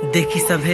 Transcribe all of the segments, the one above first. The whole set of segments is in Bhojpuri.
देखी सभे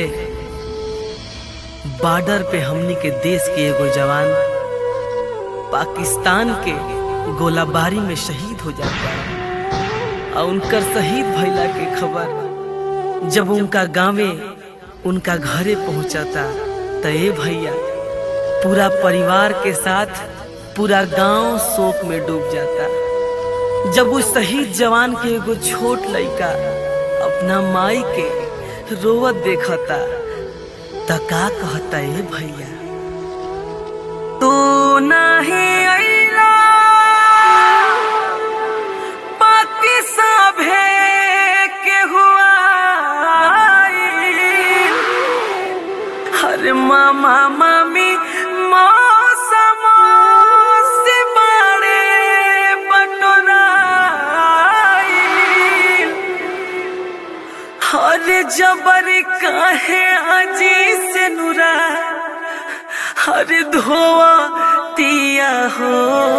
बॉर्डर पे हमनी के देश के एगो जवान पाकिस्तान के गोलाबारी में शहीद हो जाता और उनकर शहीद भइला के खबर जब उनका गांवे उनका घरे पहुंचाता तो ए भैया पूरा परिवार के साथ पूरा गांव शोक में डूब जाता। जब उस शहीद जवान के एगो छोट लड़का अपना माई के रोवत देखता त का कहता ए भैया, तू नहीं अइला बाकी सभे के हुआ हर मामा मामी मौसम से बड़े बटोरा हर जबर काहे अजी से नुरा हर धोआ तिया हो।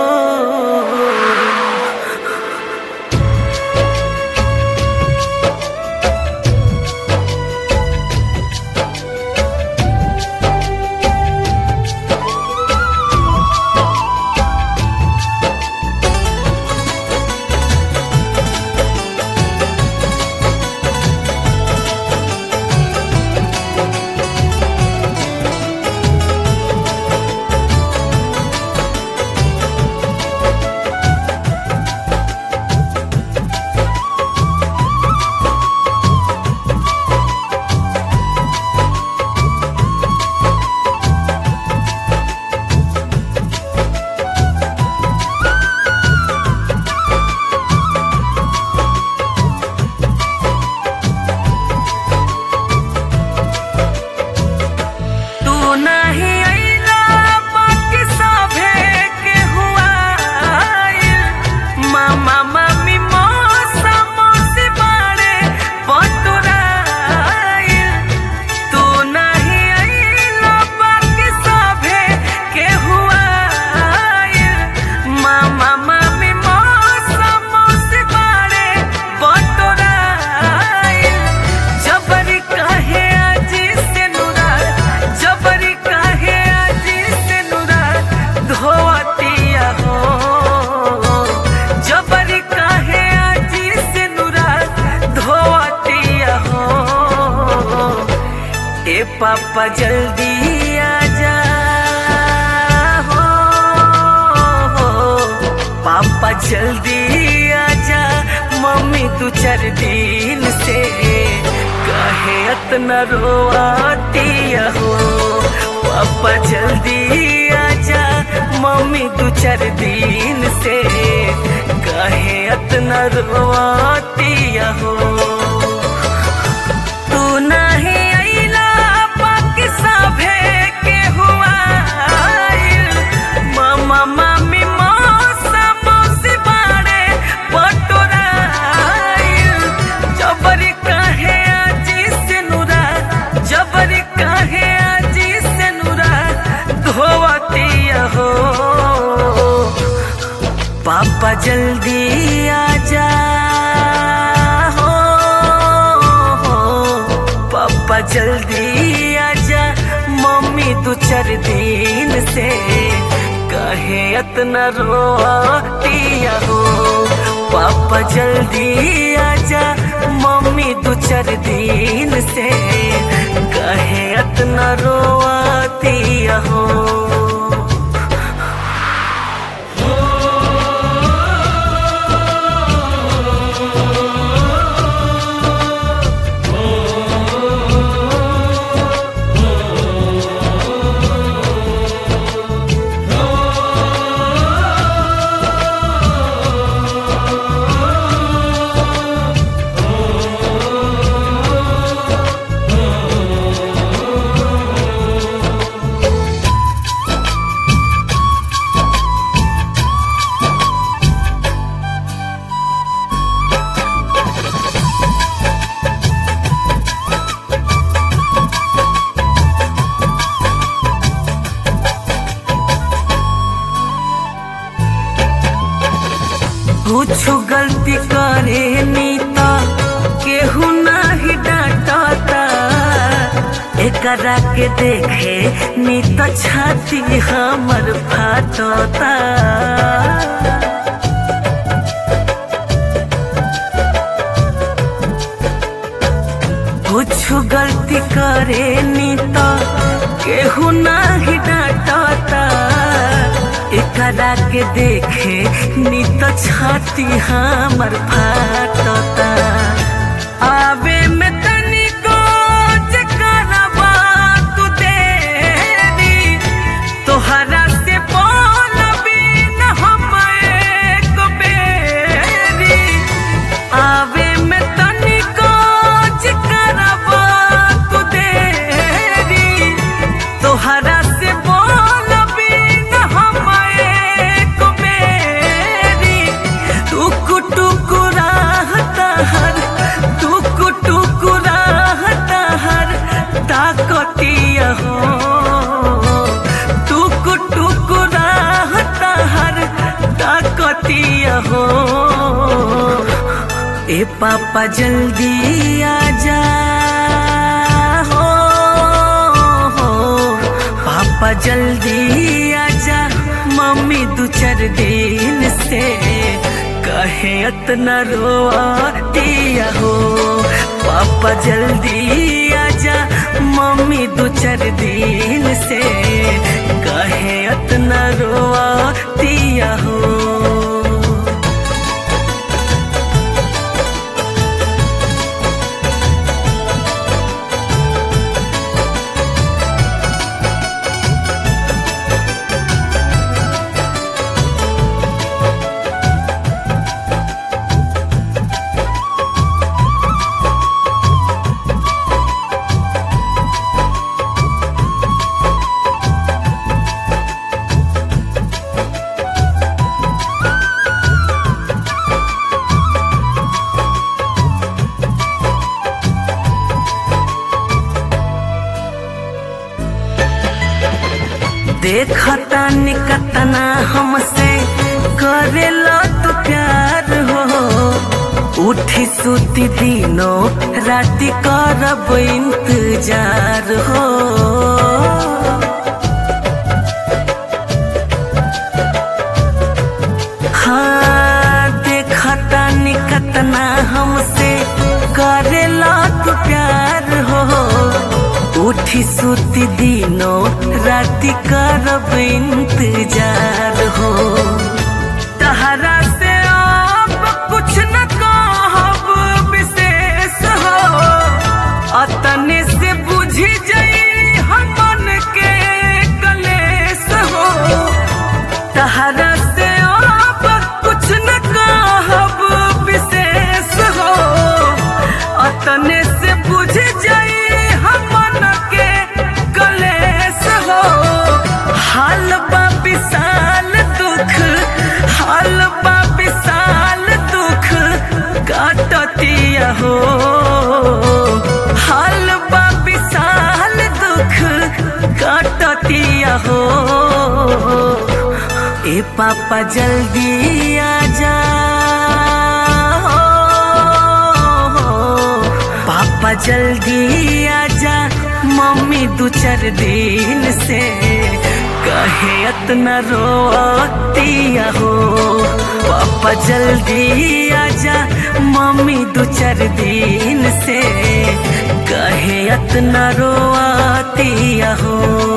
पापा जल्दी आजा हो पापा जल्दी आजा मम्मी दो चार दिन से काहे इतना रोआती हो। पापा जल्दी आजा मम्मी दो चार दिन से काहे इतना रोआती हो। तू नहीं मामा मामी मौसम से बड़े बटोराइल जबरी काहे आजी से नुरा जबरी काहे आजी से नुरा धोवतिया हो। पापा जल्दी आजा हो पापा जल्दी आजा मम्मी दो चार दिन से काहे इतना रोतिया हो। पापा जल्दी आजा मम्मी दो चार दिन से काहे इतना रोतिया हो। कुछ गलती करे नीता केहू नहीं डांटता एकरा के देखे नी तो छाती हमर फाटता। कुछ गलती करे नी तो केहू नाही डांटता। एकरा के देखे नी तो छाती हमर फाटता। आवे में तनिको जकरा बात देरी तोहरा से बोलबी न हम एक बेरी। आवे में तनिको जकरा बात देरी तोहरा से बोलबी न हम एक बेरी। टुक टुक रहता हर टुक टुक रहता हर ताकतिया हो। टुक टुक रहता हर ताकतिया हो। ए पापा जल्दी आजा हो, पापा जल्दी आजा। मम्मी दो चार दिन से कहे इतना रोतिया हो। पापा जल्दी आजा मम्मी दो चार दिन से कहे इतना रोतिया हो। देखता निकतना हमसे करेला तो प्यार हो। उठी सुती दिनों राति करब इंतजार हो। हाँ देखता निकतना हमसे करेला तो प्यार हो। उठी सुती दिनों राति करब इंतजार हो। तहरा से अब कुछ न कहब विशेष हो। अतने से बुझी जाई हमन के कलेश हो। तहरा से अब कुछ न कहब विशेष हो। अतने से बुझ जाई हाल बा विशाल दुख, हाल बा विशाल दुख काटतिया हो। हाल बा विशाल दुख काटतिया हो। ए पापा जल्दी आजा पापा जल्दी आजा। मम्मी दो चार दिन से कहे इतना रोतिया हो। पापा जल्दी आजा मम्मी दो चार दिन से कहे इतना रोतिया हो।